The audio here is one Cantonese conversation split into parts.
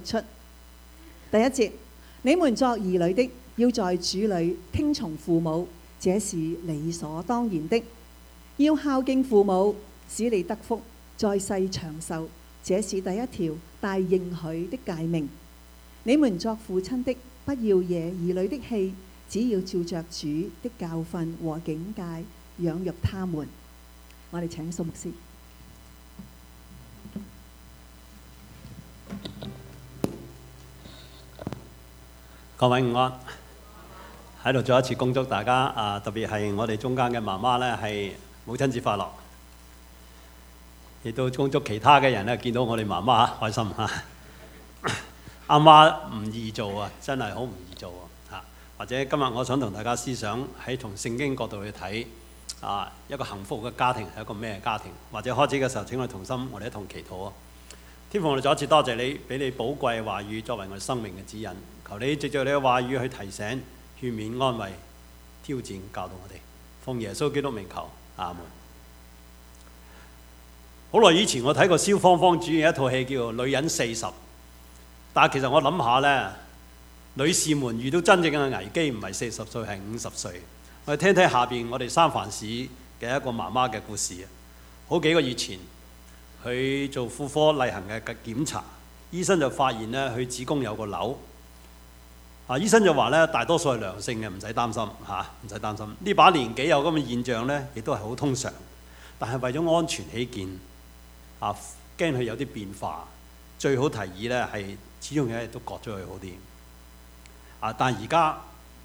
出。第一節，你們作兒女的，要在主裏聽從父母，這是理所當然的。要孝敬父母，使你得福，在世長壽，這是第一條帶應許的誡命。你們作父親的，不要惹兒女的氣，只要照着主的教訓和警戒養育他們。我哋請蘇牧師。 各位午安，喺度再一次恭祝大家特別係我哋中間嘅媽媽呢，係母親節快樂。亦都恭祝其他嘅人呢，見到我哋媽媽開心嚇。阿媽唔易做啊，真係好唔易做啊！或者今日我想同大家思想喺從聖經角度去睇一個幸福嘅家庭係一個咩家庭？或者開始嘅時候，請我哋同心，我哋一同祈禱啊！天父，我哋再一次多謝你，俾你寶貴嘅話語作為我哋生命嘅指引。求你藉著你嘅話語去提醒、勸勉、安慰、挑戰、教導我哋。奉耶穌基督名求，阿門。好耐以前我睇過蕭芳芳主演一套戲叫做《女人40》，但係其實我諗下呢，女士們遇到真正嘅危機唔係40歲，係50歲。我哋聽聽下邊我哋三藩市嘅一個媽媽嘅故事啊！好幾個月前，佢做婦科例行嘅檢查，醫生就發現呢，佢子宮有個瘤。醫生就話呢，大多數係良性嘅，唔使擔心嚇，唔使擔心。呢把年紀有咁嘅現象呢，亦都係好通常。但係為咗安全起見，驚佢有啲變化，最好提議呢係始終嘢都割咗佢好啲。但係而家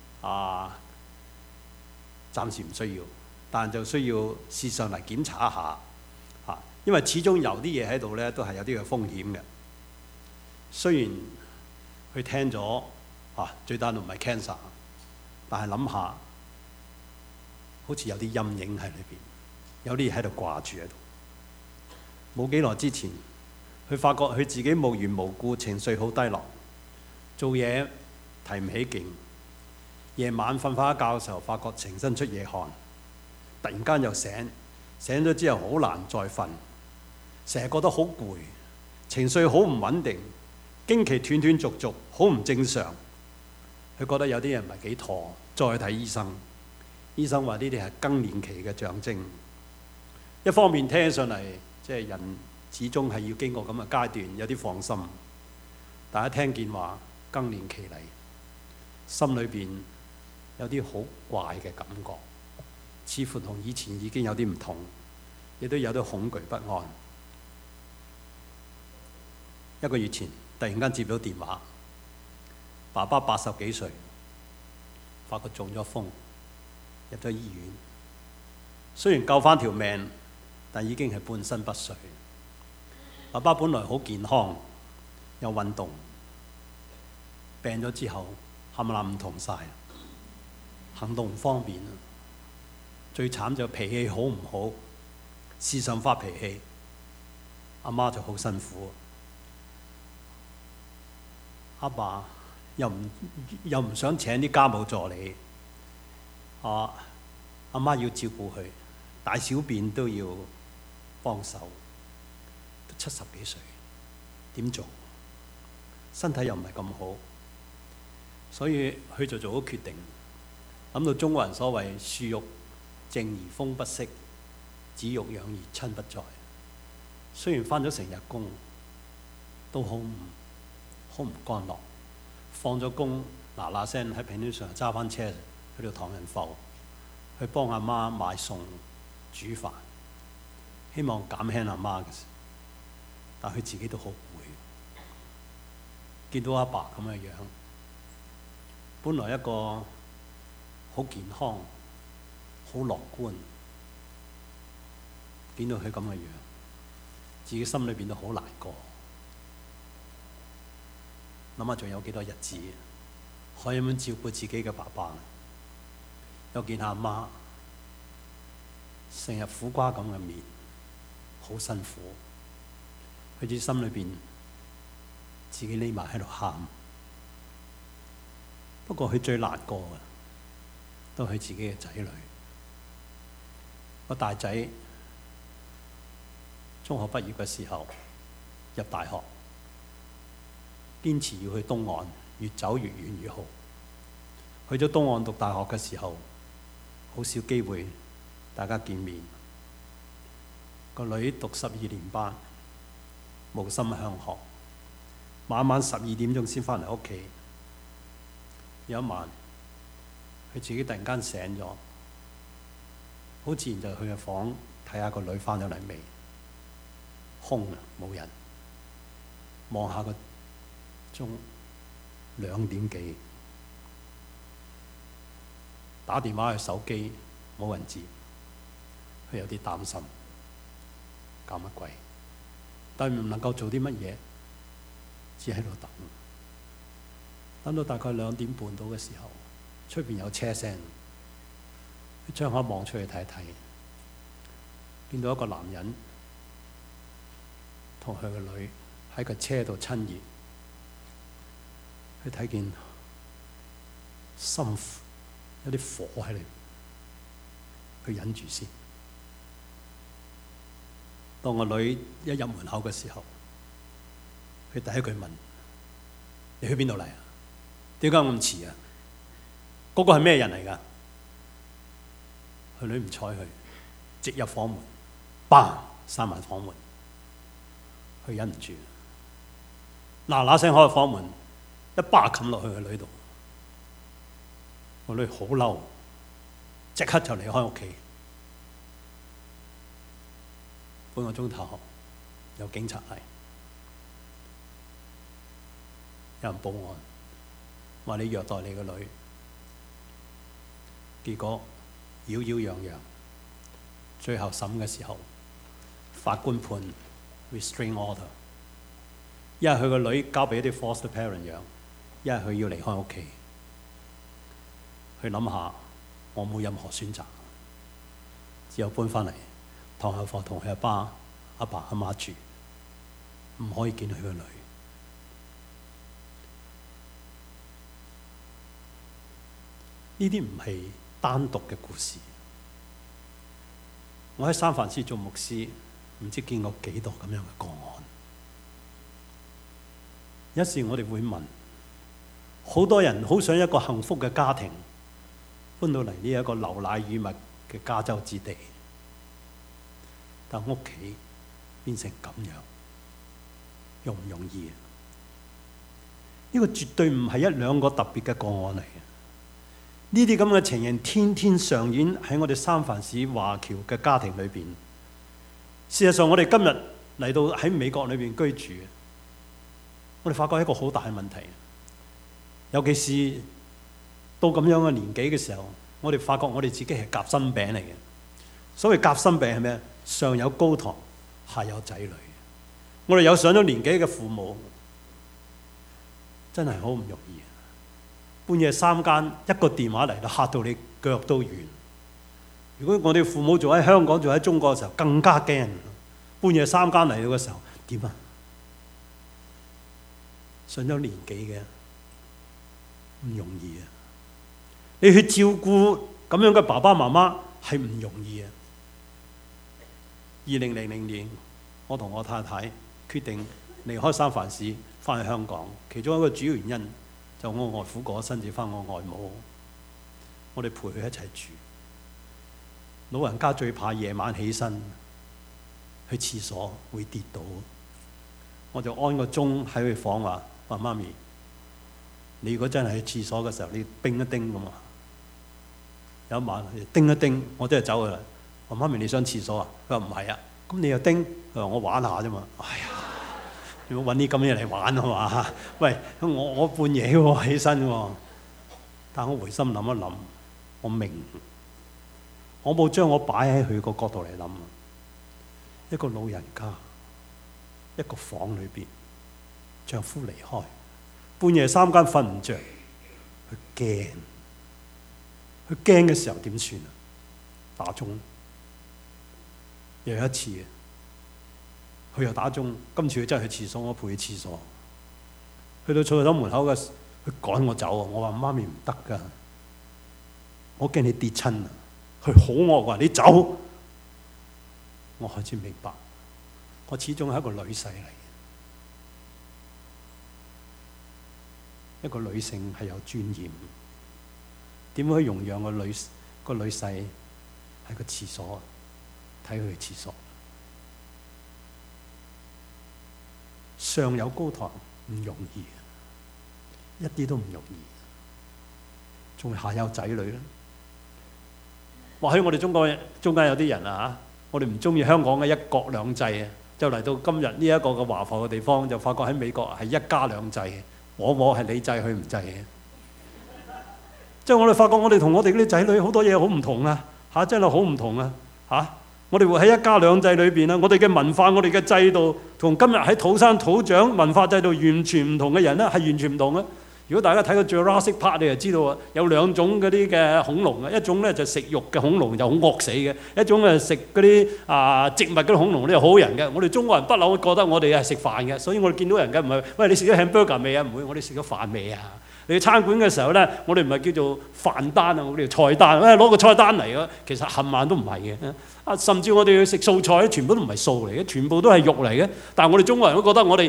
暫時唔需要，但就需要試上嚟檢查一下因為始終有啲嘢喺度呢，都係有啲嘅風險嘅。雖然佢聽咗最單都唔係 cancer， 但係諗下好似有啲陰影喺裏邊，有啲嘢喺度掛住喺度。冇幾耐之前，佢發覺佢自己無緣無故情緒好低落，做嘢提唔起勁，夜晚瞓返一覺嘅時候，發覺成身出夜汗，突然間又醒咗之後好難再瞓，成日覺得好攰，情緒好唔穩定，經期斷斷續續，好唔正常。佢覺得有啲嘢唔係幾妥，再去睇醫生。醫生話呢啲係更年期嘅象徵。一方面聽上嚟，即係人始終係要經過咁嘅階段，有啲放心。但係聽見話更年期嚟，心裏邊有啲好怪嘅感覺，似乎同以前已經有啲唔同，亦都有啲恐懼不安。一個月前，突然間接到電話。爸爸80幾歲，發覺中咗風，入咗醫院。雖然救返條命，但已經係半身不遂。爸爸本來好健康，有運動，病咗之後冚唪唥唔同晒，行動唔方便。最慘就脾氣好唔好，時常發脾氣，阿媽就好辛苦。阿爸又唔想請啲家務助理，阿媽要照顧佢，大小便都要幫手，都70幾歲，點做？身體又唔係咁好，所以佢就做咗決定。諗到中國人所謂樹欲靜而風不息，子欲養而親不在。雖然返咗成日工，都好唔乾樂。放咗工，嗱聲喺平面上揸翻車去到唐人埠，去幫阿媽買餸煮飯，希望減輕阿媽嘅事。但佢自己都好攰，見到阿爸咁嘅樣，本來一個好健康、好樂觀，見到佢咁嘅樣，自己心裏邊都好難過。諗下仲有幾多日子可以咁樣照顧自己嘅爸爸？又見下阿媽成日苦瓜咁嘅面，好辛苦。佢自心裏邊自己匿埋喺度喊。不過佢最難過嘅都係佢自己嘅仔女。個大仔中學畢業嘅時候入大學。 堅持要去東岸，越走越遠越好。去咗東岸讀大學嘅時候，好少機會大家見面。個女讀12年班，無心向學，晚晚12點鐘先返嚟屋企。有一晚，佢自己突然間醒咗，好自然就去個房睇下個女返咗嚟未。空啊，冇人。望下個鐘，2點幾。打電話去手機，冇人接。佢有啲擔心，搞乜鬼？但係唔能夠做啲乜嘢，只喺度等。等到大概2點半到嘅時候，出邊有車聲。佢窗口望出去睇一睇，見到一個男人同佢個女喺個車度親熱。佢睇見心有啲火喺裏面，佢忍住先。當個女一入門口嘅時候，佢第一句問：你去邊度嚟啊？點解咁遲啊？嗰個係咩人嚟㗎？佢女唔睬佢，直入房門，砰閂埋房門。佢忍唔住，嗱嗱聲開房門，一巴冚落去個女度。個女好嬲，即刻就離開屋企。半個鐘頭，有警察嚟，有人報案，話你虐待你個女。結果擾擾攘攘，最後審嘅時候，法官判 restraint order， 一係佢個女交俾啲 foster parent 養，一係佢要離開屋企。佢諗下，我冇任何選擇，只有搬返嚟唐後課同佢阿爸阿媽住，唔可以見佢個女。呢啲唔係單獨嘅故事。我喺三藩市做牧師，唔知見過幾多咁樣嘅個案。有時我哋會問，好多人好想一個幸福嘅家庭，搬到嚟呢一個流奶與蜜嘅加州之地，但屋企變成咁樣，容唔容易啊？呢個絕對唔係1、2個特別嘅個案嚟嘅。呢啲咁嘅情形天天上演喺我哋三藩市華僑嘅家庭裏邊。事實上，我哋今日嚟到喺美國裏邊居住，我哋發覺一個好大嘅問題。尤其是到咁樣嘅年紀嘅時候，我哋發覺我哋自己係夾心餅嚟嘅。所謂夾心餅係咩？上有高堂，下有仔女。我哋有上咗年紀嘅父母，真係好唔容易。半夜3更一個電話嚟到，嚇到你腳都軟。如果我哋父母仲喺香港，仲喺中國嘅時候，更加驚。半夜3更嚟到嘅時候，點啊？上咗年紀嘅唔容易啊！你去照顧咁樣嘅爸爸媽媽係唔容易啊！2000年，我同我太太決定離開三藩市，翻去香港。其中一個主要原因就我外父過咗身，至翻我外母，我哋陪佢一齊住。老人家最怕夜晚起身去廁所會跌倒，我就安個鐘喺佢房話媽咪，你如果真係去廁所嘅時候，你叮一叮咁啊！有一晚叮一叮，我真係走㗎啦。我媽咪，你上廁所啊？佢話唔係啊。咁你又叮？佢話我玩下啫嘛。哎呀，你冇揾啲咁嘢嚟玩啊嘛？喂，我半夜喎起身喎。但我回心諗一諗，我明，我冇將我擺喺佢個角度嚟諗。一個老人家，一個房裏邊，丈夫離開，半夜3更瞓唔着，佢驚。佢驚嘅時候點算啊？打鐘。又有一次，佢又打鐘。今次佢真係去廁所，我陪佢廁所。去到廁所門口嘅，佢趕我走啊！我話媽咪唔得㗎，我驚你跌親啊！佢好惡話你走。我開始明白，我始終係一個女婿嚟嘅。 一個女性係有尊嚴？點可以容讓個女婿喺個廁所睇佢嘅廁所？上有高堂唔容易，一啲都唔容易，仲下有仔女咧。或許我哋中間有啲人啊，我哋唔中意香港嘅一國兩制啊，就嚟到今日呢一個嘅華埠嘅地方，就發覺喺美國係一家兩制，我係你制佢唔制嘅。即係我哋發覺我哋同我哋嗰啲仔女好多嘢好唔同啊！真係好唔同啊！我哋活喺一家兩制裏邊啊，我哋嘅文化、我哋嘅制度，同今日喺土生土長文化制度完全唔同嘅人咧，係完全唔同嘅。如果大家睇過 Jurassic Park， 你就知道啊，有兩種嗰啲嘅恐龍啊，一種咧就食肉嘅恐龍就好惡死嘅，一種咧食嗰啲植物嗰啲恐龍咧好人嘅。我哋中國人不嬲覺得我哋係食飯嘅，所以我哋見到人嘅唔係喂，你食咗 hamburger 未啊？唔會，我哋食咗飯未啊？你去餐館嘅時候咧，我哋唔係叫做飯單啊，我哋菜單，攞個菜單嚟啊，其實冚唪唥都唔係嘅。甚至我哋去食素菜，全部都唔係素嚟嘅，全部都係肉嚟嘅。但係我哋中國人都覺得我哋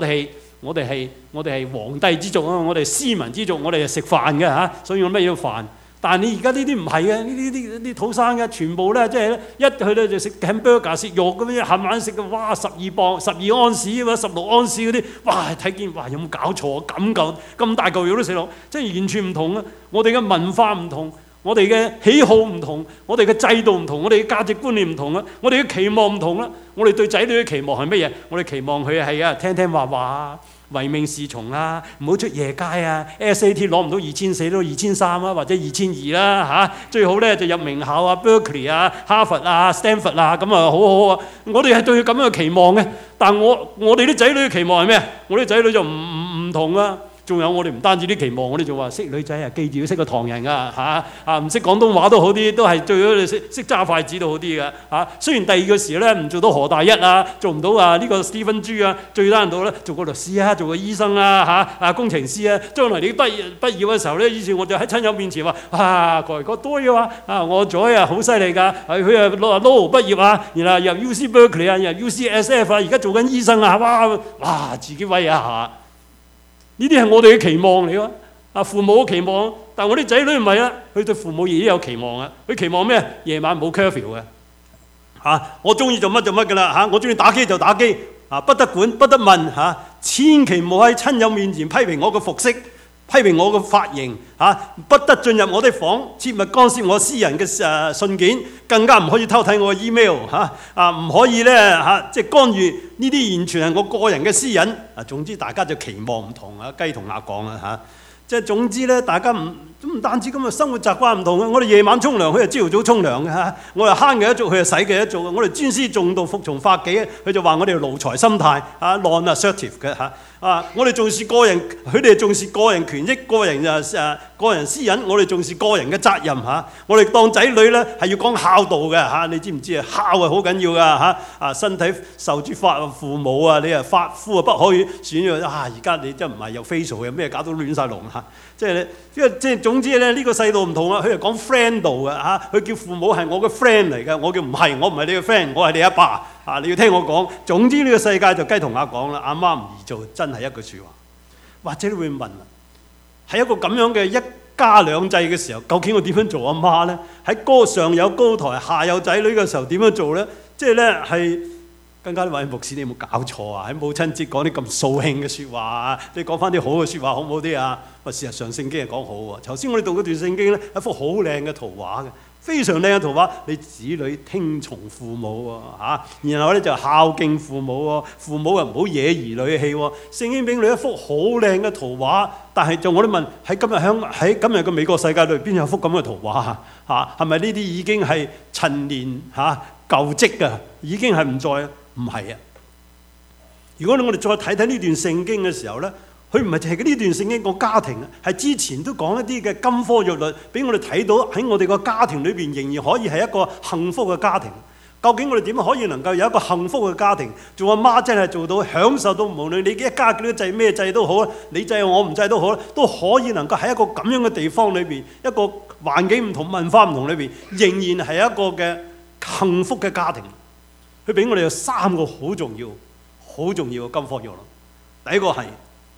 係皇帝之族啊，我哋斯文之族，我哋係食飯嘅嚇，所以我咩要飯？但係你而家呢啲唔係嘅，呢啲土生嘅全部咧，即係一去咧就食 hamburger 食肉咁樣，冚唪唥食嘅，哇12磅、12安士啊嘛，16安士嗰啲，哇睇見哇有冇搞錯啊？咁大嚿肉都食落，即係完全唔同啊！我哋嘅文化唔同，我哋嘅喜好唔同，我哋嘅制度唔同，我哋嘅價值觀念唔同啊！我哋嘅期望唔同啦。我哋對仔女嘅期望係乜嘢？我哋期望佢係聽話話。唯命是從啊，唔好出夜街啊 ！SAT 攞唔到2400都2300啊，或者2200啦嚇。最好咧就入名校啊 ，Berkeley 啊、哈佛啊、Stanford 啊，咁啊好好啊！我哋係對佢咁樣嘅期望嘅，但我哋啲仔女嘅期望係咩？我啲仔女就唔同啊！仲有我哋唔單止啲期望，我哋就話識女仔啊，記住要識個唐人噶唔識廣東話都好啲，都係最好你識揸筷子都好啲嘅雖然第二個時咧唔做到何大一啊，做唔到呢個 Stephen 豬啊，最難到咧做個律師啊，做個醫生啊工程師啊，將來你畢業嘅時候咧，以前我就喺親友面前話個多嘅話我仔好犀利㗎，佢攞law 畢業啊，然後入 UC Berkeley 啊，入 UCSF 啊，而家做緊醫生啊，哇自己威一下。呢啲係我哋嘅期望嚟㗎，父母嘅期望，但係我啲仔女唔係啦，佢對父母已經有期望啊。佢期望咩？夜晚冇 curfew 嘅我中意做乜就乜㗎啦我中意打機就打機不得管不得問千祈唔好喺親友面前批評我嘅服飾，批評我嘅髮型不得進入我的房，切勿干涉我私人嘅信件，更加唔可以偷睇我嘅 email 唔可以咧即係干預呢啲，完全係我個人嘅私隱總之大家就期望唔同雞同鴨講即係總之咧，大家唔單止咁嘅生活習慣唔同我哋夜晚沖涼，佢就朝頭早沖涼嘅我哋慳嘅一族，佢就洗嘅一族我哋尊師重道，服從法紀，佢就話我哋奴才心態non-assertive 嘅我哋重視個人，佢哋重視個人權益、個人私隱，我哋重視個人嘅責任我哋當仔女咧係要講孝道嘅你知唔知孝係好緊要㗎身體受之父母你髮膚不可以損而家你真唔係有 facial 嘅咩，搞到亂晒龍即係總之咧呢個世道唔同佢係講 friend 度嘅佢叫父母係我嘅 friend 嚟嘅，我叫唔係你嘅 friend， 我係你阿爸你要聽我講。總之呢個世界就雞同鴨講啦，阿媽唔易做，真係一句説話。或者你會問啦，喺一個咁樣嘅一家兩制嘅時候，究竟我點樣做阿媽呢？喺上有高台下有仔女嘅時候點樣做呢？即係咧係更加話牧師，你有冇搞錯喺母親節講啲咁掃興嘅説話你講翻啲好嘅説話好唔好啲事實上聖經係講好喎。頭先我哋讀嗰段聖經咧，一幅好靚嘅圖畫嘅，非常靚嘅圖畫。你子女聽從父母然後咧就孝敬父母父母又唔好惹兒女嘅氣聖經俾你一幅好靚嘅圖畫，但係就我哋問喺今日嘅美國世界裏邊有幅咁嘅圖畫係咪呢啲已經係陳年舊跡㗎？已經係唔再唔係如果我哋再睇睇呢段聖經嘅時候咧，佢唔係淨係呢段聖經講家庭係之前都講一啲嘅金科玉律，俾我哋睇到喺我哋個家庭裏邊仍然可以係一個幸福嘅家庭。究竟我哋點樣可以能夠有一個幸福嘅家庭？做阿媽真係做到享受到，無論你一家幾多制咩制都好，你制我唔制都好，都可以能夠喺一個咁樣嘅地方裏邊，一個環境唔同、文化唔同裏邊，仍然係一個嘅幸福嘅家庭。佢俾我哋有3個好重要嘅金科玉律。第一個係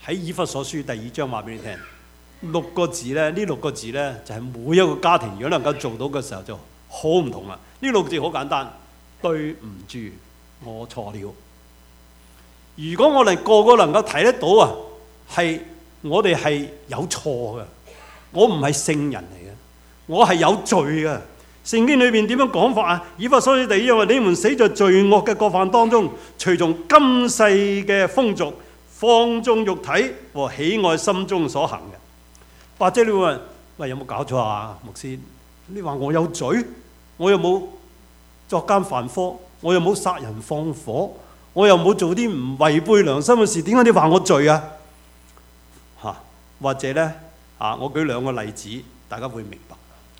喺以弗所書第2章話俾你聽，6個字咧，呢6個字咧就係每一個家庭如果能夠做到嘅時候就好唔同啦。呢6個字好簡單，對唔住，我錯了。如果我哋個個能夠睇得到啊，係我哋係有錯嘅，我唔係聖人嚟嘅，我係有罪嘅。聖經裏邊點樣講法啊？以弗所書第2章話：你們死在罪惡嘅過犯當中，隨從今世嘅風俗，放縱肉體和喜愛心中所行嘅。或者你會問：喂，有冇搞錯啊，牧師？你話我有罪，我又冇作奸犯科，我又冇殺人放火，我又冇做啲唔違背良心嘅事，點解你話我罪啊？或者呢，我舉2個例子，大家會明白。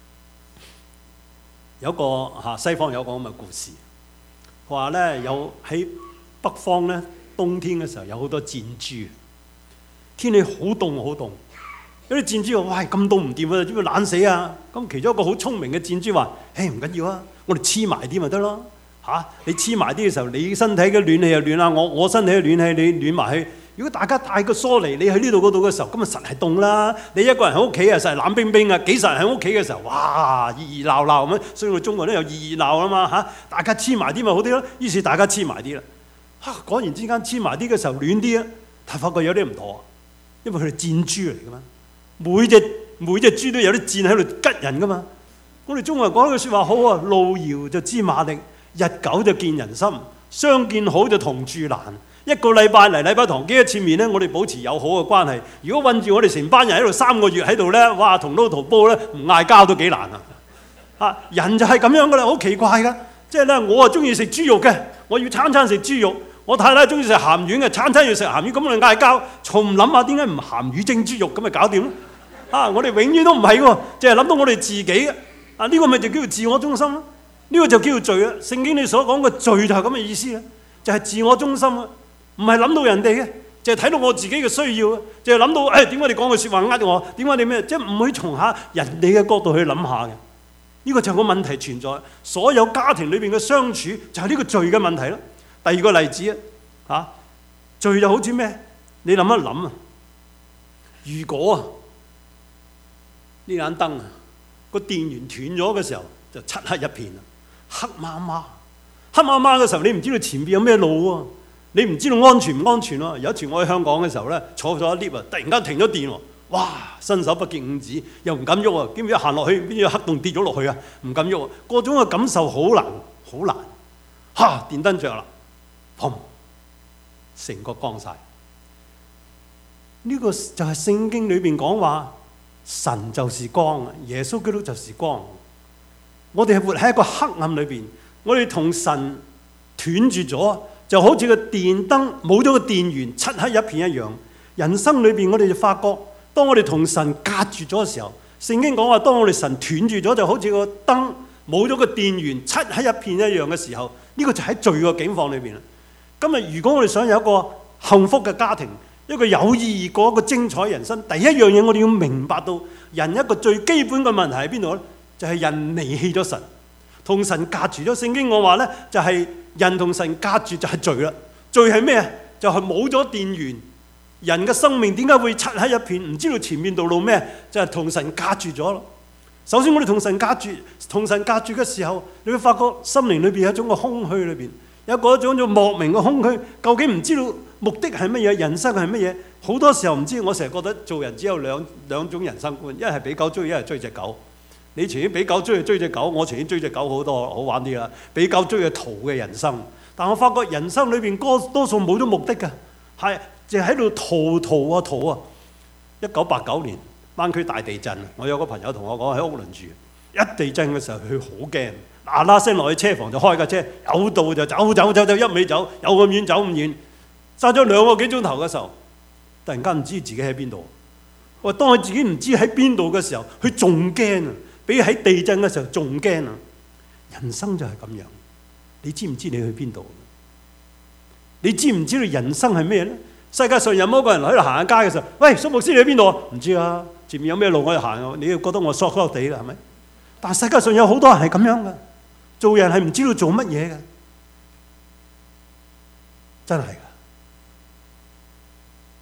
有個西方有個咁嘅故事，話呢，有喺北方呢，冬天嘅時候有好多箭豬，天氣好凍好凍，有啲箭豬話：喂，咁凍唔掂啊，點會懶死啊？咁其中一個好聰明嘅箭豬話：誒，唔緊要啊，我哋黐埋啲咪得咯。你黐埋啲嘅時候，你身體嘅暖氣又暖啦，我身體嘅暖氣你暖埋去。如果大家太過疏離，你喺呢度嗰度嘅時候，咁咪實係凍啦。你一個人喺屋企啊，實係冷冰冰啊；幾十人喺屋企嘅時候，哇，熱熱鬧鬧咁樣。所以我哋中國都有熱熱鬧啊嘛。大家黐埋啲咪好啲咯。於是大家黐埋啲啦。果然之間黐埋啲嘅時候暖啲啊，但發覺有啲唔妥，因為佢哋箭豬嚟噶嘛。每隻豬都有啲箭喺度吉人噶嘛。我哋中國人講一句説話好啊：路遙就知馬力，日久就見人心，相見好就同住難。一個禮拜嚟禮拜堂幾多次面咧，我哋保持友好嘅關係。如果韞住我哋成班人喺度3個月喺度咧，哇，同撈同煲咧，唔嗌交都幾難啊！人就係咁樣噶啦，好奇怪噶。即係咧，我啊中意食豬肉嘅，我要餐餐食豬肉；我太太中意食鹹魚嘅，餐餐要食鹹魚。咁我哋嗌交，從唔諗下點解唔鹹魚蒸豬肉咁咪搞掂咯？我哋永遠都唔係喎，淨係諗到我哋自己嘅。呢個咪就叫做自我中心咯。呢個就叫做罪啦。聖經你所講嘅罪就係咁嘅意思啦，就係自我中心啊。唔係諗到人哋嘅，就係睇到我自己嘅需要，就係諗到點解你講句説話呃我？點解你咩？即係唔會從下人哋嘅角度去諗下嘅。呢個就係個問題存在。所有家庭裏邊嘅相處就係呢個罪嘅問題咯。第2個例子罪就好似咩？你諗一諗啊，如果呢盞燈個電源斷咗嘅時候，就漆黑一片啦，黑麻麻嘅時候，你唔知道前邊有咩路喎。你唔知道安全唔安全咯？有一次我喺香港嘅時候咧，坐咗一 lift 突然間停咗電喎，哇！伸手不見五指，又唔敢喐啊！點知行落去邊有黑洞跌咗落去啊？唔敢喐啊！嗰種嘅感受好難，好難。電燈着啦，砰！成個光晒。呢個就係聖經裏邊講話，神就是光，耶穌基督就是光。我哋係活喺一個黑暗裏邊，我哋同神斷絕咗。就好似個電燈冇咗個電源，漆黑一片一樣。人生裏邊，我哋就發覺，當我哋同神隔絕咗嘅時候，聖經講話，當我哋神斷絕咗，就好似個燈冇咗個電源，漆黑一片一樣嘅時候，呢個就喺罪嘅境況裏邊啦。今日如果我哋想有一個幸福嘅家庭，一個有意義過一個精彩人生，第一樣嘢我哋要明白到，人一個最基本嘅問題喺邊度咧？就係人離棄咗神，同神隔絕咗。聖經我話咧，就係人同神隔絕就係罪啦。罪係咩啊？就係冇咗電源。人嘅生命點解會漆黑一片？唔知道前面道路咩？就係同神隔絕咗咯。首先我哋同神隔絕嘅時候，你會發覺心靈裏邊有一種嘅空虛，裏邊有一種莫名嘅空虛。究竟唔知道目的係乜嘢？人生係乜嘢？好多時候唔知。我成日覺得做人只有兩種人生觀，一係俾狗追，一係追隻狗。你情願俾狗追就追隻狗，我情願追隻狗好多好玩啲啦。俾狗追係圖嘅人生，但我發覺人生裏邊多數冇咗目的㗎，係淨係喺度逃啊。1989年灣區大地震，我有個朋友同我講喺屋崙住，一地震嘅時候佢好驚，嗱聲落去車房就開架車，有道就走，一味走，有咁遠走咁遠，揸咗2個幾鐘頭嘅時候，突然間唔知自己喺邊度。我當佢自己唔知喺邊度嘅時候，佢仲驚啊！比喺地震嘅時候仲驚啊！人生就係咁樣，你知唔知你去邊度？你知唔知道人生係咩咧？世界上有冇一個人喺度行下街嘅時候，喂，蘇牧師你去邊度啊？唔知啊，前面有咩路我哋行，你要覺得我索索地啦，係咪？但係世界上有好多人係咁樣嘅，做人係唔知道做乜嘢嘅，真係㗎。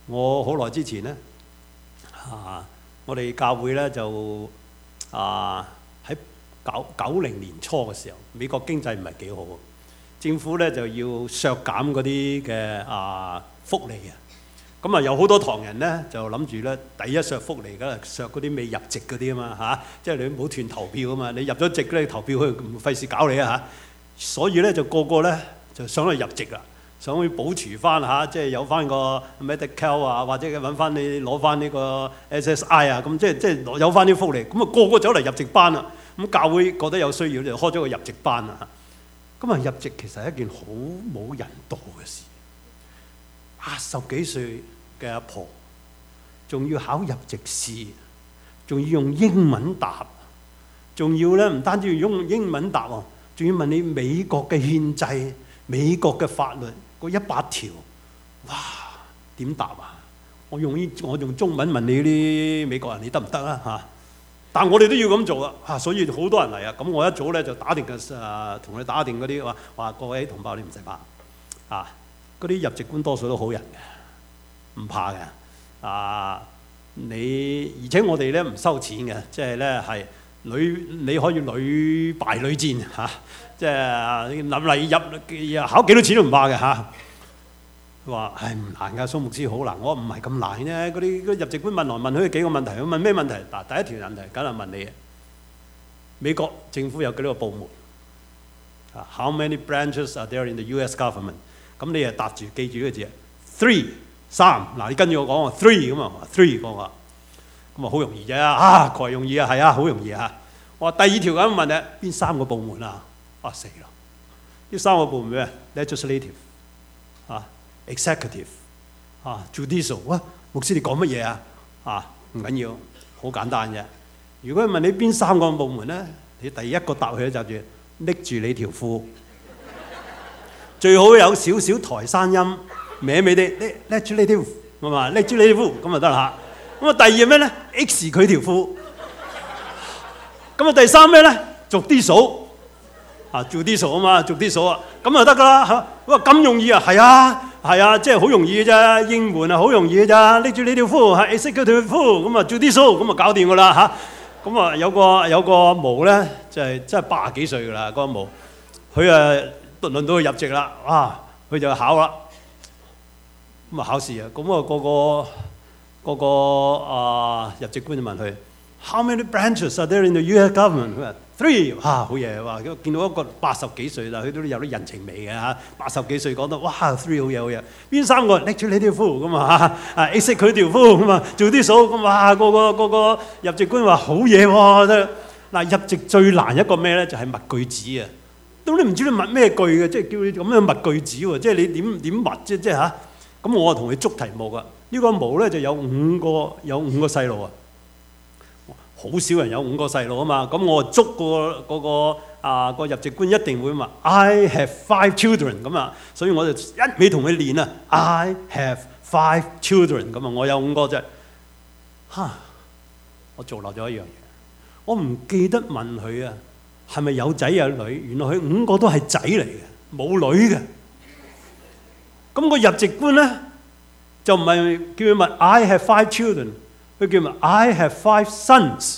我好耐之前咧，我哋教會咧就喺90年初嘅時候，美國經濟唔係幾好，政府咧就要削減嗰啲嘅福利啊。咁啊有好多唐人咧就諗住咧，第一削福利梗係削嗰啲未入籍嗰啲啊嘛嚇，即係你冇團投票啊嘛，你入咗籍咧投票去，費事搞你啊嚇。所以咧就個個咧就想去入籍啦，想去保存翻嚇，即係有翻個 Medical 啊，或者揾翻你攞翻呢個 SSI 啊，咁即係有翻啲福利。咁啊個個走嚟入籍班啦。咁教會覺得有需要就開咗個入籍班啊。咁啊入籍其實係一件好冇人道嘅事。80幾歲嘅阿婆，仲要考入籍試，仲要用英文答，仲要咧唔單止要用英文答喎，仲要問你美國嘅憲制、美國嘅法律嗰100條，哇點答啊？我用中文問你啲美國人，你得唔得啊？嚇！但我哋都要咁做啊！所以好多人嚟啊！咁我一早咧就打定同你打定嗰啲話各位同胞你唔使怕啊！嗰啲入籍官多數都好人嘅，唔怕嘅而且我哋咧唔收錢嘅，即係咧係你可以屢敗屢戰嚇，即係臨嚟入考幾多錢都唔怕嘅嚇。佢話：唉唔難㗎，蘇牧師好難。我唔係咁難啫。嗰啲入籍官問來問去幾個問題，佢問咩問題？嗱，第一條問題梗係問你美國政府有幾多個部門？How many branches are there in the U.S. government？ 咁你係答住記住呢個字 3 3。嗱，你跟住我講話 3 咁啊，3講話咁啊，好容易啫確係容易啊，係好容易啊。我話第二條咁問你邊3個部門啊？死啦！呢3個部門咩 ？Legislative Executive Judicial。喂，牧師你講乜嘢啊？唔緊要，好簡單啫。如果問你邊3個部門咧，你第一個答佢就住拎住你條褲，最好有少少台山音，歪歪啲拎住你條褲，嘛拎住你條褲咁就得啦。咁啊第二咩咧 ？X 佢條褲。咁啊第三咩咧？逐啲數。做啲數啊嘛，做啲數啊，咁就得噶啦嚇。哇咁容易啊？係啊，即係好容易嘅啫。應門啊，好容易嘅咋，拎住你條褲係 executive 褲，咁啊做啲數，咁啊搞掂噶啦嚇。咁啊有個毛咧，就係真係80幾歲噶啦，嗰個毛，佢輪到佢入籍啦，佢就考啦。咁啊考試啊，咁啊個入籍官就問佢 ：How many branches are there in the U.S. government？ 佢話 3， 好嘢！哇，見到一個80幾歲啦，佢都有啲人情味嘅嚇。80幾歲講得哇3好嘢好嘢。邊3個拎住你條褲咁啊？X 佢條褲咁啊，做啲數咁哇，個入籍官話好嘢喎！嗱，入籍最難一個咩咧？就係密句子啊！咁你唔知你密咩句嘅，即係叫你咁樣密句子喎，即係你點密啫？即係嚇。咁我同佢捉題目噶。呢個毛咧就有5個細路啊。好少人有5個細路啊嘛，咁我捉個入籍官一定會問 I have 5 children 咁啊，所以我就一味同佢練啊 I have 5 children 咁啊，我有5個啫。我做漏咗一樣嘢，我唔記得問佢啊，係咪有仔有女？原來佢5個都係仔嚟嘅，冇女嘅。咁個入籍官咧就唔係叫佢問 I have 5 children。佢叫咪 I have 5 sons。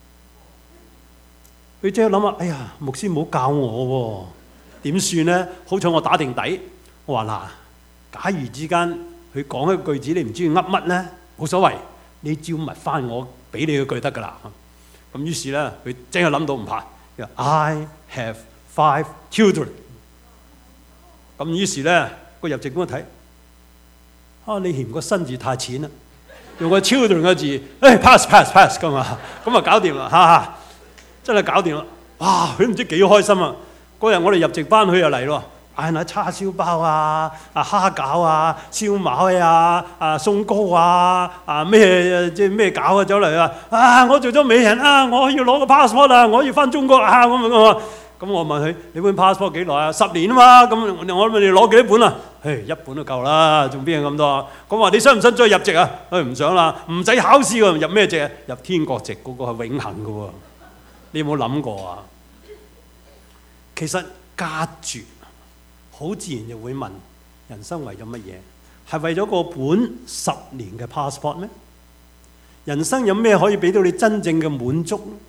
佢即係諗下，哎呀，牧師唔好教我喎，點算咧？好彩我打定底，我話嗱，假如之間佢講一個句子，你唔知佢噏乜咧，冇所謂，你照密翻我俾你個句得㗎啦。咁於是咧，佢真係諗到唔怕，佢話 I have 5 children。咁於是咧，個入籍官一睇，你嫌個新字太淺啦。用個 children 嘅字，pass 咁啊，咁啊搞掂啦真係搞掂啦！哇，佢唔知幾開心啊！嗰日我哋入籍班，佢又嚟咯，嗌下叉燒包啊、蝦餃啊、燒賣啊、餸糕啊、咩即係咩餃啊，走嚟我做咗美人啊，我要攞個 passport 啊，我要翻中國啊咁我問佢：你本 passport 幾耐啊？10年啊嘛。咁我問你攞幾多本啊？1本都夠啦，仲邊有咁多？咁話你想唔想再入籍啊？唔想啦，唔使考試喎，入咩籍啊？入天國籍，嗰個係永恆嘅喎。你有冇諗過啊？其實隔絕好自然就會問：人生為咗乜嘢？ 係為咗個本10年嘅 passport 咩？人生有咩可以俾到你真正嘅滿足呢？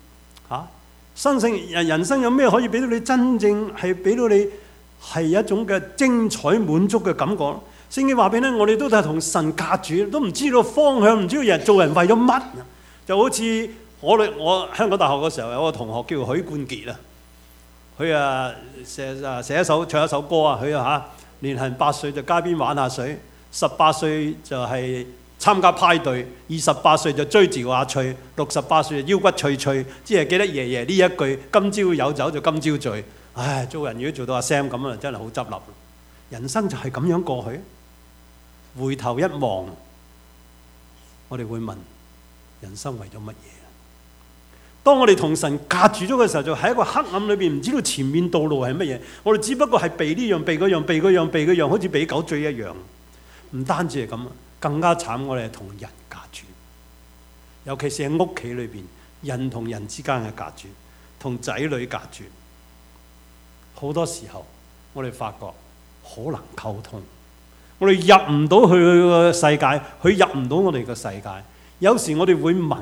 人生有咩可以俾到你真正係俾到你係一種嘅精彩滿足嘅感覺？聖經話俾你聽，我哋都係同神隔住，都唔知道方向，唔知道人做人為咗乜。就好似我香港大學嗰時候有個同學叫許冠傑啊，佢寫一首唱一首歌啊，佢年行8歲就街邊玩下水，18歲就係參加派對，28歲就追趙阿翠，68歲就腰骨脆脆，只係記得爺爺呢一句：今朝有酒就今朝醉。唉，做人如果做到阿 Sam 咁啊，真係好執笠。人生就係咁樣過去。回頭一望，我哋會問：人生為咗乜嘢？當我哋同神隔住咗嘅時候，就喺一個黑暗裏邊，唔知道前面道路係乜嘢。我哋只不過係避呢樣避嗰樣，避嗰樣避嗰樣，好似俾狗追一樣。唔單止係咁，更加慘，我哋係同人隔住，尤其是喺屋企裏邊，人同人之間嘅隔住，同仔女隔住。好多時候，我哋發覺好難溝通。我哋入唔到佢個世界，佢入唔到我哋個世界。有時我哋會問：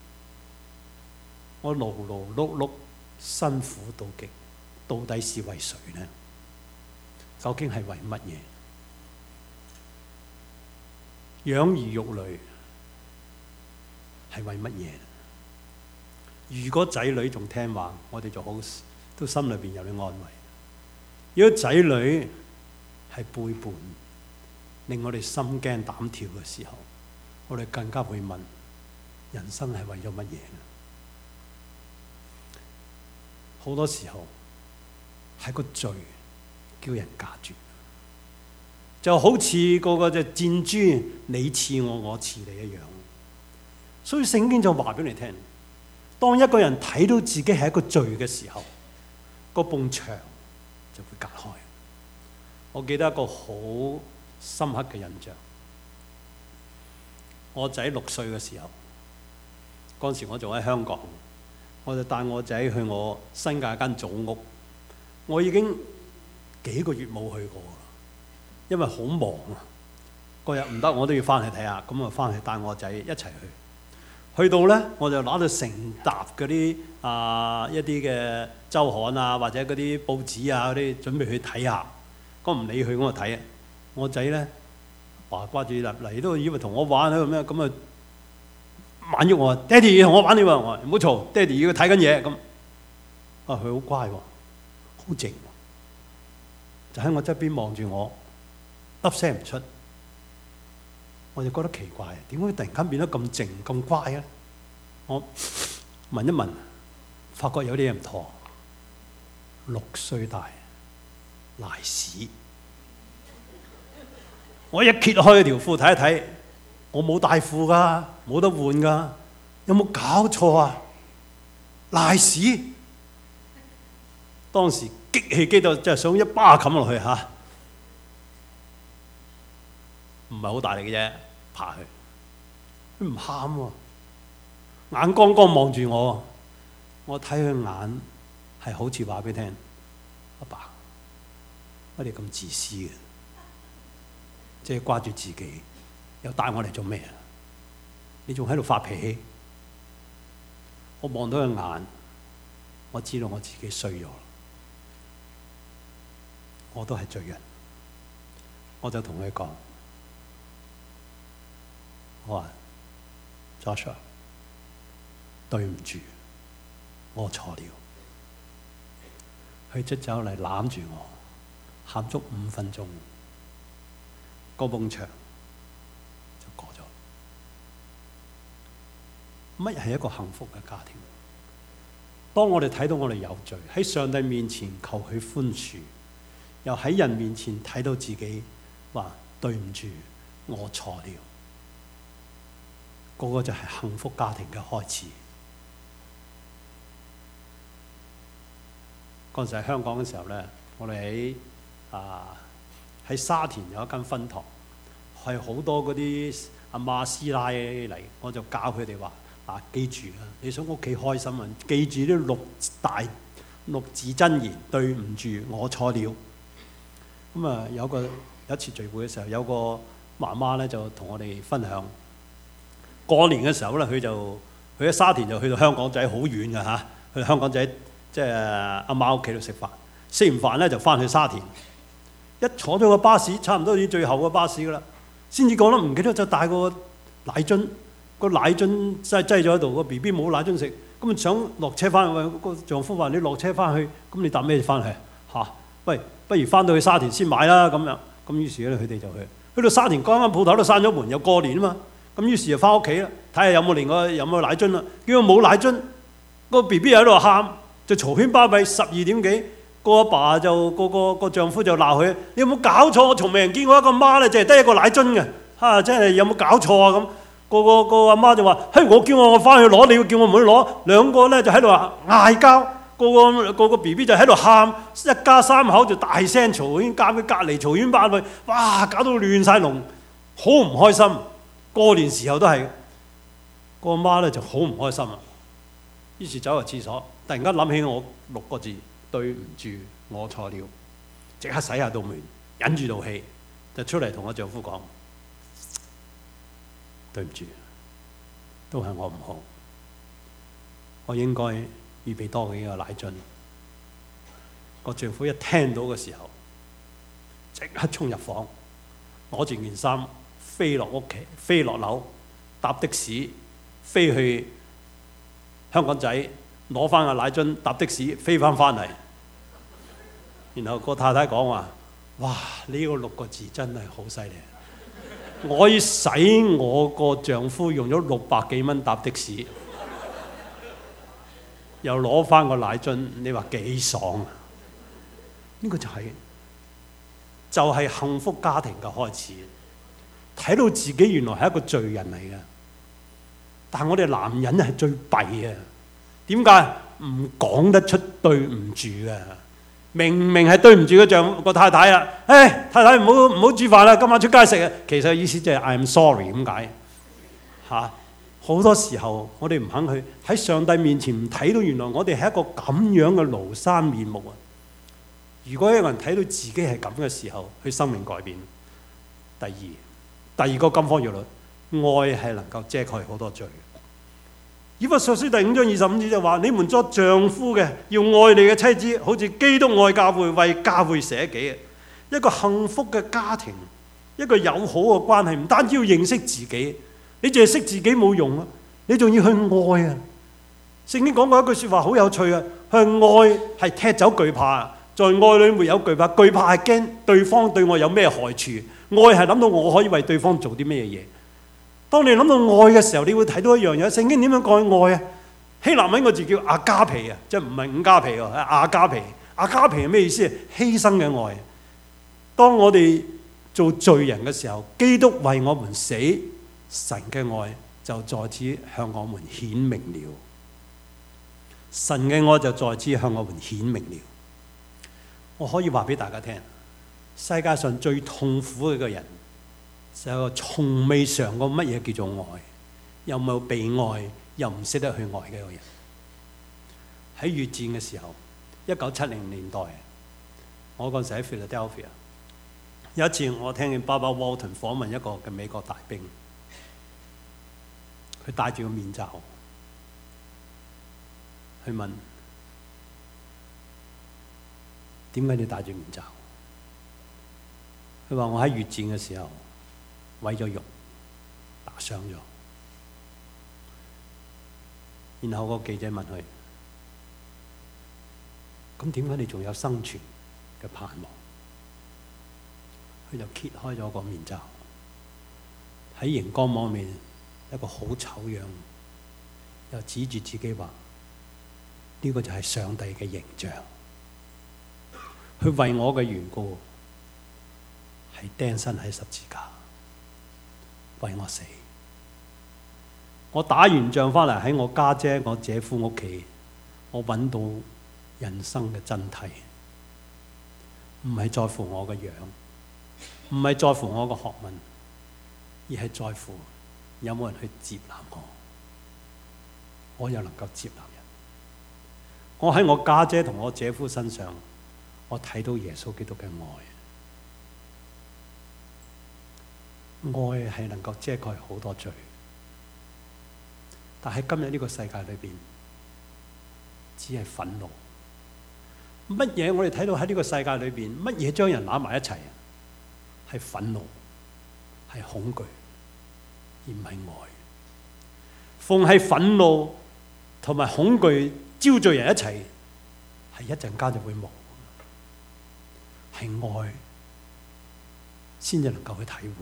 我勞勞碌碌，辛苦到極，到底是為誰呢？究竟係為乜嘢？養兒育女係為乜嘢？如果仔女仲聽話，我哋就好都心裏邊有啲安慰。如果仔女係背叛，令我哋心驚膽跳嘅時候，我哋更加會問：人生係為咗乜嘢？好多時候係個罪叫人隔住，就好似個隻箭豬，你刺我，我刺你一樣。所以聖經就話俾你聽：當一個人睇到自己係一個罪嘅時候，嗰埲牆就會隔開。我記得一個好深刻嘅印象，我仔6歲嘅時候，嗰陣時我仲喺香港，我就帶我仔去我新界一間祖屋。我已經幾個月冇去過，因為好忙啊。嗰日唔得，我都要翻去睇下，咁啊翻去帶我仔一齊去。去到呢，我就攞到成沓嗰啲一啲嘅週刊啊，或者嗰啲報紙啊嗰啲，準備去睇下。我唔理佢，我就睇。我仔咧，爸掛住嚟都以為同我玩喺度咩，咁啊玩喐我，爹哋同我玩你喎，我唔好嘈，爹哋要睇緊嘢咁。佢好乖喎，好靜，就喺我側邊望住我，粒聲唔出。我就覺得奇怪，點解突然間變得咁靜咁乖咧？我聞一聞，發覺有啲嘢唔妥。6歲大，賴屎！我一揭開條褲睇一睇，我冇帶褲㗎，冇得換㗎，有冇搞錯啊？賴屎！當時激氣激到真係想一巴冚落去嚇，唔係好大力嘅啫，爬去。佢唔喊喎，眼光光望住我，我睇佢眼係好似話俾你聽：阿爸，乜你咁自私嘅？即係掛住自己，又帶我嚟做咩啊？你仲喺度發脾氣？我望到佢眼，我知道我自己衰咗，我都係罪人。我就同佢講：我話 Joshua， 對唔住，我錯了。佢即走嚟攬住我，喊足5分鐘。嗰埲牆就過咗。乜係一個幸福嘅家庭？當我哋睇到我哋有罪，喺上帝面前求佢寬恕，又喺人面前睇到自己話對唔住，我錯了，嗰個就係幸福家庭嘅開始。嗰陣時喺香港嘅時候咧，我哋喺沙田有一間分堂，係好多嗰啲阿媽師奶嚟，我就教佢哋話：記住啊，你想屋企開心啊，記住啲6字真言，對唔住，我錯了。咁啊，有個有一次聚會嘅時候，有個媽媽咧就同我哋分享，過年嘅時候咧，佢喺沙田就去到香港仔好遠㗎嚇，去香港仔即係阿媽屋企度食飯，食完飯咧就翻去沙田，一坐咗個巴士，差唔多好似最後個巴士㗎啦，先至覺得唔記得就帶個奶樽，個奶樽擠咗喺度，個 B B 冇奶樽食，咁想落車翻去，個丈夫話：你落車翻去，咁你搭咩翻去嚇？喂，不如翻到去沙田先買啦咁樣。咁於是咧，佢哋就去到沙田，剛啱鋪頭都閂咗門，又過年啊嘛。咁於是就翻屋企啦，睇下有冇奶樽啦。結果冇奶樽，個 B B 喺度喊，就嘈喧巴閉。12點幾，個阿爸就個丈夫就鬧佢：你有冇搞錯？我從未人見過一個媽咧，淨係得一個奶樽嘅。嚇，真係有冇搞錯啊？咁個阿媽就話：嘿，我叫我翻去攞，你要叫我唔去攞。兩個咧就喺度嗌交。個 B B 就喺度喊，一家3口就大聲嘈，已經夾佢隔離嘈喧巴閉，哇！搞到亂晒龍，好唔開心。過年時候都係，個阿媽咧就好唔開心啦。於是走入廁所，突然間諗起我6個字：對唔住，我錯了。即刻洗下道門，忍住道氣，就出嚟同我丈夫講：對唔住，都係我唔好，我應該預備多幾個奶樽。個丈夫一聽到嘅時候，即刻衝入房，攞住件衫飛落屋企，飛落樓，搭的士飛去香港仔攞翻個奶樽，搭的士飛翻嚟。然後個太太講話：哇！呢個6個字真係好犀利。我要使我個丈夫用咗600幾蚊搭的士。又攞翻個奶樽，你話幾爽啊？呢個就係幸福家庭嘅開始。睇到自己原來係一個罪人嚟嘅，但係我哋男人係最弊嘅。點解唔講得出對唔住嘅？明明係對唔住個太太啊！唉，太太唔好煮飯啦，今晚出街食啊！其實意思就係 I'm sorry 咁解嚇。好多時候我哋唔肯去喺上帝面前唔睇到原來我哋係一個咁樣嘅廬山面目啊！如果一個人睇到自己係咁嘅時候，佢生命改變。第二個金科玉律，愛係能夠遮蓋好多罪。以弗所書第5章25節就話：你們作丈夫嘅要愛你嘅妻子，好似基督愛教會，為教會捨己。一個幸福嘅家庭，一個友好嘅關係，唔單止要認識自己。你淨係識自己冇用啊！你仲要去愛啊！聖經講過一句説話好有趣啊！去愛係踢走懼怕，在愛裏沒有懼怕，懼怕係驚對方對我有咩害處，愛係諗到我可以為對方做啲咩嘢。當你諗到愛嘅時候，你會睇到一樣嘢。聖經點樣講愛啊？希臘文個字叫阿加皮啊，即係唔係五加皮喎，係阿加皮。阿加皮係咩意思啊？犧牲嘅愛。當我哋做罪人嘅時候，基督為我們死。神嘅愛就在此向我們顯明了，神嘅愛就在此向我們顯明了。我可以話俾大家聽，世界上最痛苦嘅一個人，就係一個從未嘗過乜嘢叫做愛，又冇被愛，又唔識得去愛嘅一個人。喺越戰嘅時候，1970年代，我嗰陣時喺 Philadelphia， 有一次我聽見 Barbara Walton 訪問一個嘅美國大兵。佢戴住個面罩，去問點解你戴住面罩？佢話我喺越戰嘅時候毀咗容，打傷咗。然後個記者問佢：咁點解你仲有生存嘅盼望？佢就揭開咗個面罩，喺熒光幕面。一個好醜樣，又指住自己話：呢個就係上帝嘅形象。佢為我嘅緣故係釘身喺十字架，為我死。我打完仗翻嚟喺我家姐、我姐夫屋企，我揾到人生嘅真諦，唔係在乎我嘅樣，唔係在乎我嘅學問，而係在乎有冇人去接納我，我又能夠接納人。我喺我家姐同我姐夫身上，我睇到耶穌基督嘅愛。 愛係能夠遮蓋好多罪。但喺今日呢個世界裏邊，只係憤怒。乜嘢我哋睇到喺呢個世界裏邊，乜嘢將人攬埋一齊啊？係憤怒，係恐懼，而唔係愛。逢係憤怒同埋恐懼招聚人一齊，係一陣間就會冇。係愛先至能夠去體會。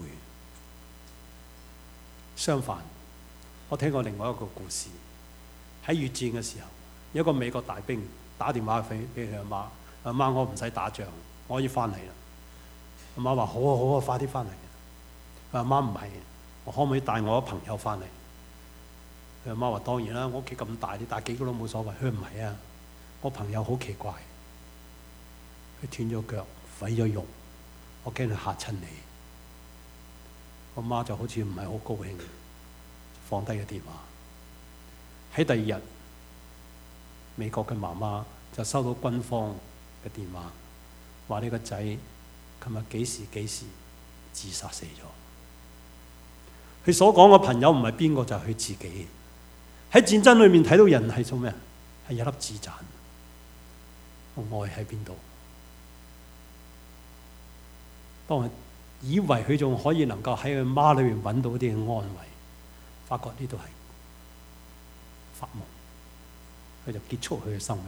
相反，我聽過另外一個故事，喺越戰嘅時候，有一個美國大兵打電話俾佢阿媽，阿媽，我唔使打仗，我可以翻嚟啦。阿媽話好啊好啊，快啲翻嚟。佢阿媽唔係，我可唔可以帶我朋友翻嚟？佢阿媽話當然啦，我屋企咁大，你帶幾個都冇所謂。佢唔係啊，我朋友好奇怪，佢斷咗腳，毀咗容，我驚佢嚇親你。我媽就好似唔係好高興，放低個電話。喺第二日，美國嘅媽媽就收到軍方嘅電話，話呢個仔琴日幾時自殺死咗。佢所講嘅朋友唔係邊個，就係佢自己。喺戰爭裏面睇到人係做咩？係一粒子彈。愛喺邊度？當我以為佢仲可以能夠喺佢媽裏面揾到啲嘅安慰，發覺呢度係發夢，佢就結束佢嘅生命。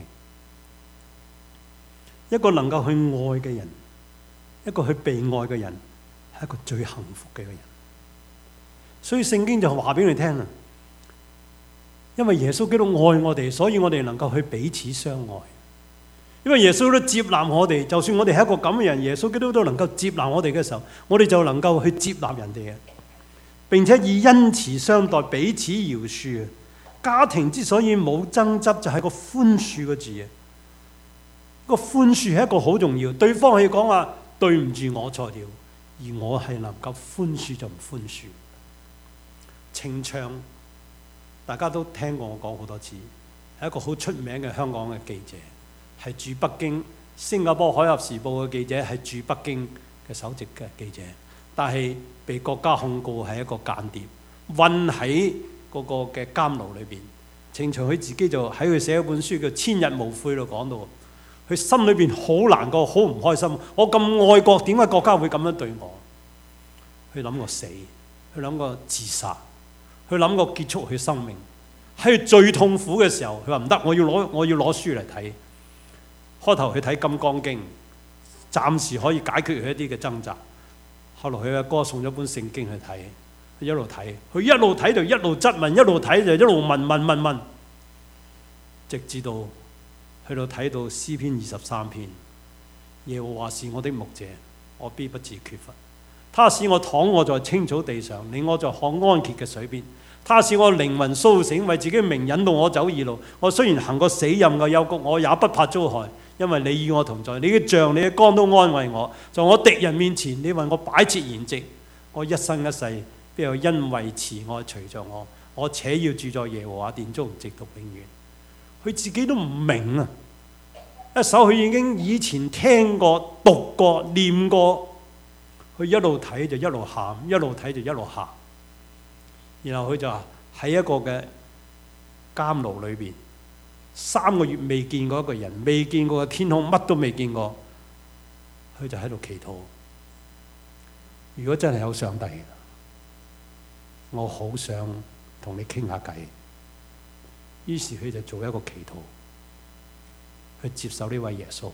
一個能夠去愛嘅人，一個去被愛嘅人，係一個最幸福嘅人。所以聖經就話俾你聽啦，因為耶穌基督愛我哋，所以我哋能夠去彼此相愛。因為耶穌都接納我哋，就算我哋係一個咁嘅人，耶穌基督都能夠接納我哋嘅時候，我哋就能夠去接納人哋嘅，並且以恩慈相待，彼此饒恕。家庭之所以冇爭執，就係個寬恕個字啊！個寬恕係一個好重要，對方可以講話對唔住，我錯了，而我係能夠寬恕就唔寬恕。清唱大家都聽過我講好多次，係一個好出名嘅香港嘅記者。係住北京，新加坡《海峽時報》嘅記者，係住北京嘅首席嘅記者，但係被國家控告係一個間諜，困喺嗰個嘅監牢裏邊。程翔佢自己就喺佢寫一本書叫《千日無悔》度講到，佢心裏邊好難過，好唔開心。我咁愛國，點解國家會咁樣對我？佢諗過死，佢諗過自殺，佢諗過結束佢生命。喺佢最痛苦嘅時候，佢話唔得，我要攞書嚟睇。開頭去睇《金剛經》，暫時可以解決佢一啲嘅掙扎。後來佢阿哥送咗本聖經去睇，佢一路睇，佢一路睇就一路質問，一路睇就一路問，直至到去到睇到詩篇23篇，耶和華是我的牧者，我必不致缺乏。他使我躺臥在青草地上，領我在可安歇嘅水邊。他使我靈魂甦醒，為自己名引導我走義路。我雖然行過死蔭嘅幽谷，我也不怕遭害，因為你與我同在。你嘅杖、你嘅竿都安慰我。在我敵人面前，你為我擺設筵席。我一生一世必有恩惠慈愛隨着我。我且要住在耶和華殿中，直到永遠。佢自己都唔明啊！一首佢已經以前聽過、讀過、念過，佢一路睇就一路喊，一路睇就一路喊。然後佢就喺一個嘅監牢裏邊，3個月未見過一個人，未見過嘅天空，乜都未見過，佢就喺度祈禱。如果真係有上帝，我好想同你傾下偈。於是佢就做一個祈禱，去接受呢位耶穌。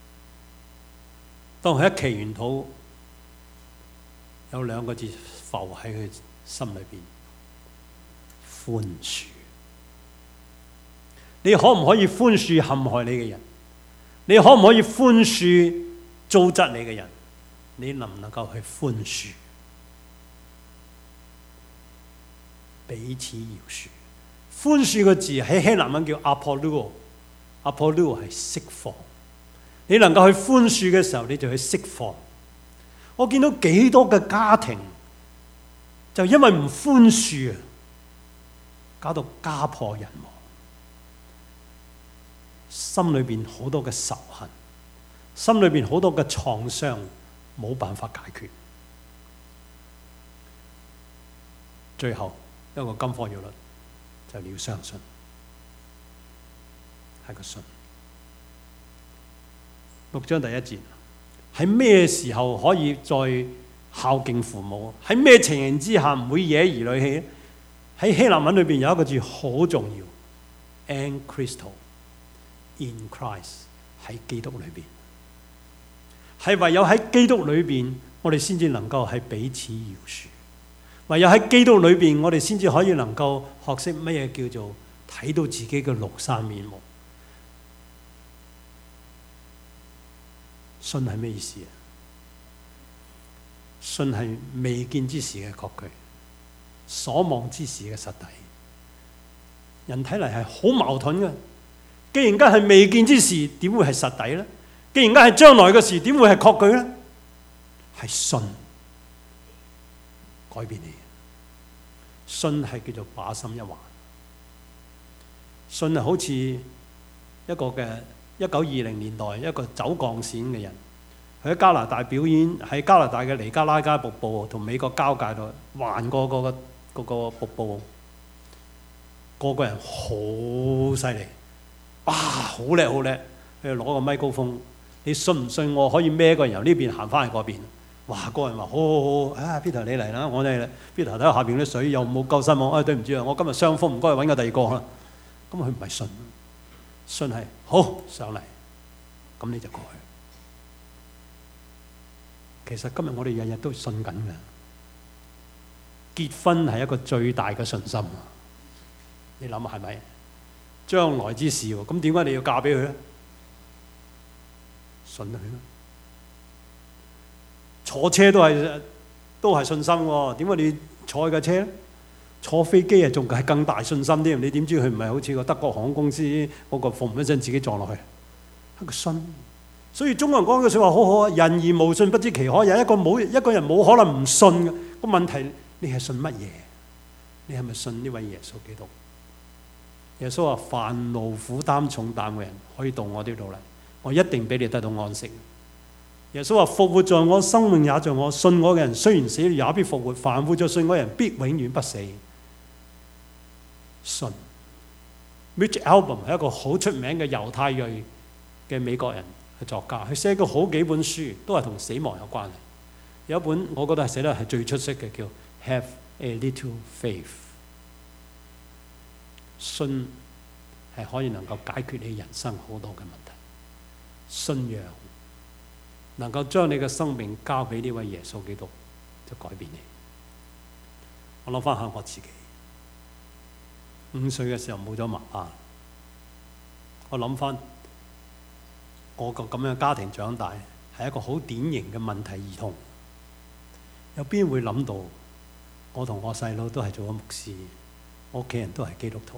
當佢一祈完禱，有2個字浮喺佢心裏邊。寬恕，你可唔可以寬恕陷害你嘅人？你可唔可以寬恕糟質你嘅人？你能唔能夠去寬恕？彼此饒恕。寬恕個字喺希臘文叫 apollo， apollo 係釋放。你能夠去寬恕嘅時候，你就去釋放。我見到幾多嘅家庭就因為唔寬恕啊，搞到家破人亡，心裏邊好多嘅仇恨，心裏邊好多嘅創傷，冇辦法解決。 最後一個金科玉律就係你要相信，係個信。6章第1節，喺咩時候可以再孝敬父母？喺咩情形之下唔會惹兒女氣？喺希臘文裏邊有一個字好重要 ，en Christo in Christ， 喺基督裏邊，係唯有喺基督裏邊，我哋先至能夠係彼此饒恕。唯有喺基督裏邊，我哋先至可以能夠學識乜嘢叫做睇到自己嘅廬山面目。信係咩意思啊？信係未見之事嘅確據，所望之事嘅實底。人睇嚟係好矛盾嘅。既然間係未見之事，點會係實底呢？既然間係將來嘅事，點會係確據呢？係信改變你。信係叫做把心一橫。信係好似一個嘅1920年代一個走鋼線嘅人，佢喺加拿大表演，喺加拿大嘅尼加拉加瀑布同美國交界度橫過嗰個瀑布，個人好犀利，哇！好叻好叻，佢攞個咪高峰，你信唔信我可以孭個人由呢邊行翻去嗰邊？哇！個人話好好好，啊 Peter 你嚟啦，我哋 Peter 睇下下邊啲水又冇夠新喎，對唔住啊，我今日傷風，唔該揾個第二個啦。咁佢唔係信，信係好上嚟，咁你就過去。其實今日我哋日日都信緊嘅，結婚係一個最大嘅信心。你諗下係咪？將來之事喎，咁點解你要嫁俾佢咧？信佢咯。坐車都係信心喎，點解你坐佢嘅車咧？坐飛機啊，仲係更大信心添。你點知佢唔係好似個德國航空公司嗰個嘣一聲自己撞落去？係個信。所以中國人講句説話好好啊，人而無信不知其可。有一個人冇可能唔信嘅。個問題你係信乜嘢？你係咪信呢位耶穌基督？耶穌話：凡勞苦擔重擔嘅人可以到我呢度嚟，我一定俾你得到安息。耶穌話：復活在我，生命也在我。信我嘅人雖然死了，也必復活。凡活着信我嘅人，必永遠不死。信。Mitch Albom 係一個好出名嘅猶太裔嘅美國人嘅作家，佢寫過好幾本書，都係同死亡有關係。有一本我覺得係寫得係最出色嘅，叫《Have a Little Faith》。信係可以能夠解決你人生好多嘅問題。信仰能夠將你嘅生命交俾呢位耶穌基督，就改變你。我諗翻下我自己，5歲嘅時候冇咗媽媽，我諗翻我個咁樣嘅家庭長大，係一個好典型嘅問題兒童。有邊會諗到我同我細佬都係做咗牧師，我屋企人都係基督徒。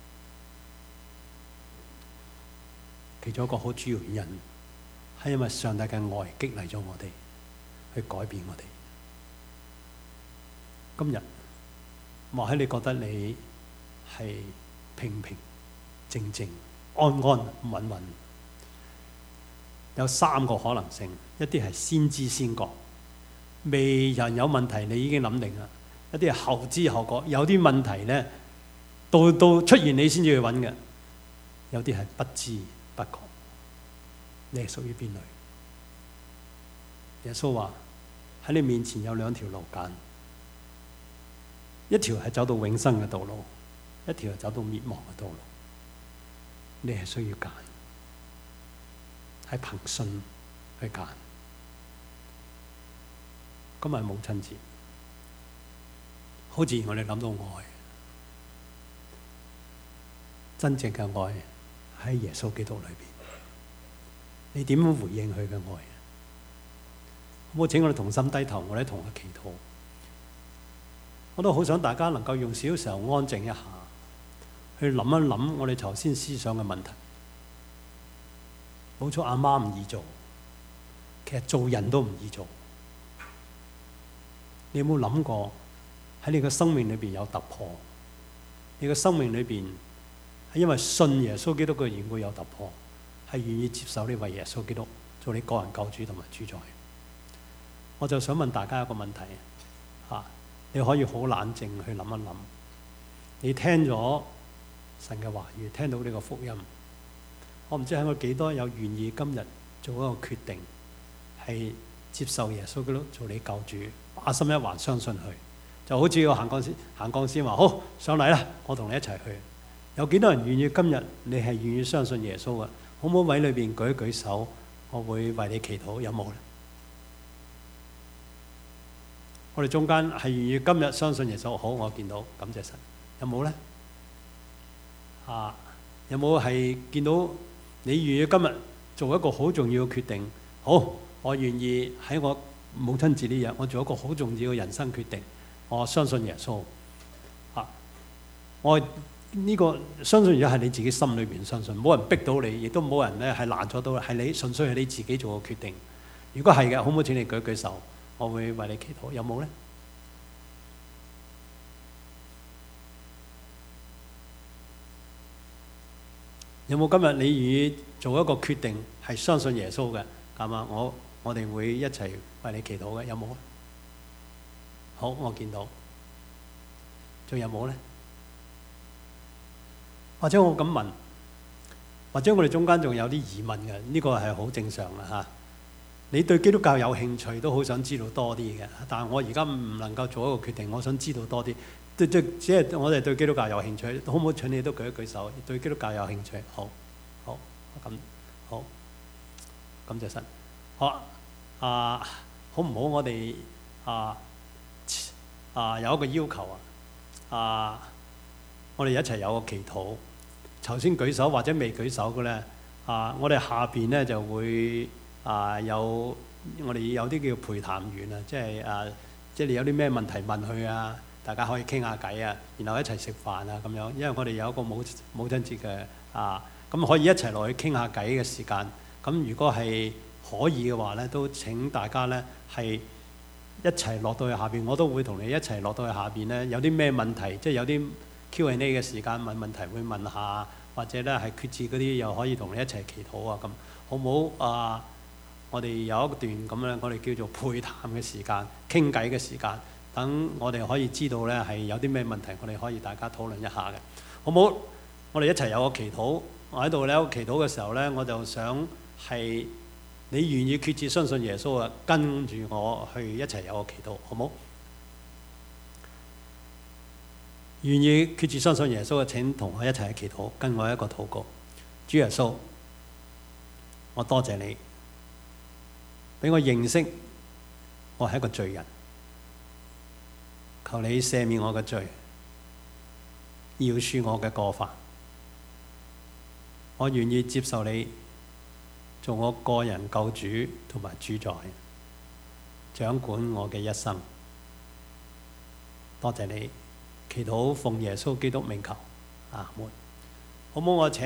其中一個好主要原因係因為上帝嘅愛激勵咗我哋去改變我哋。今日或許你覺得你係平平靜靜、安安穩穩，有3個可能性：一啲係先知先覺，未人有問題你已經諗定啦；一啲係後知後覺，有啲問題咧到出現你先至去揾嘅；有啲係不知不覺。你係屬於邊類？耶穌話喺你面前有2條路揀，一條係走到永生嘅道路，一條係走到滅亡嘅道路。你係需要揀，係憑信去揀。今日母親節，好自然我哋諗到愛，真正嘅愛喺耶穌基督裏邊。你點樣回應佢嘅愛？好唔好請我哋同心低頭，我哋同佢祈禱。我都好想大家能夠用少少時候安靜一下，去諗一諗我哋頭先思想嘅問題。冇錯，阿媽唔易做，其實做人都唔易做。你有冇諗過喺你嘅生命裏邊有突破？你嘅生命裏邊係因為信耶穌基督嘅緣故有突破，係願意接受呢位耶穌基督做你個人救主同埋主宰。我就想問大家一個問題嚇： 你可以好冷靜去諗一諗。你聽咗神嘅話語，聽到呢個福音，我唔知喺我幾多有願意今日做一個決定，係接受耶穌基督做你救主，把心一橫相信佢。就好似個行鋼師話：好，上嚟啦，我同你一齊去。有幾多人願意今日你係願意相信耶穌嘅？好唔好位裏邊舉一舉手，我會為你祈禱，有冇咧？我哋中間係願意今日相信耶穌，好，我見到，感謝神。有冇咧？有冇係見到你願意今日做一個好重要嘅決定？好，我願意喺我母親節呢日，我做一個好重要嘅人生決定。我相信耶穌。我呢個相信而家係你自己心裏邊相信，冇人逼到你，亦都冇人咧係攔咗到，係你純粹係你自己做嘅決定。如果係嘅，好唔好請你舉舉手，我會為你祈禱。有冇咧？有冇今日你願意做一個決定係相信耶穌嘅？咁啊，我哋會一齊為你祈禱嘅，有冇啊？好，我見到。仲有冇咧？或者我咁問，或者我哋中間仲有啲疑問嘅，呢個係好正常嘅嚇。你對基督教有興趣，都好想知道多啲嘅，但係我而家唔能夠做一個決定，我想知道多啲。只係我哋對基督教有興趣，好唔好請你都舉一舉手？對基督教有興趣，好，咁好，感謝神。好好唔好？我哋有一個要求我哋一齊有個祈禱。頭先舉手或者未舉手嘅咧，我哋下邊咧就會有我哋有啲叫陪談員啊，即係你有啲咩問題問佢啊，大家可以傾下偈啊，然後一齊食飯啊咁樣。因為我哋有一個母親節嘅咁可以一齊落去傾下偈嘅時間。咁如果係可以嘅話咧，都請大家咧係一齊落到去下邊，我都會同你一齊落到去下邊咧。有啲咩問題，即係有啲 Q&A 嘅時間問問題會問下，或者咧係決志嗰啲又可以同你一齊祈禱啊咁，好唔好？我哋有一段咁樣，我哋叫做陪談嘅時間，傾偈嘅時間，等我哋可以知道咧係有啲咩問題，我哋可以大家討論一下嘅，好唔好？我哋一齊有個祈禱，我喺度咧祈禱嘅時候咧，我就想係你願意決志相信耶穌啊，跟住我去一齊有個祈禱，好唔好？願意決志相信耶穌嘅，請同我一齊去祈禱，跟我一個禱告。主耶穌，我多謝你，俾我認識我係一個罪人，求你赦免我嘅罪，饒恕我嘅過犯。我願意接受你做我個人救主同埋主宰，掌管我嘅一生。多謝你，祈禱奉耶穌基督名求，阿門。好唔好？我請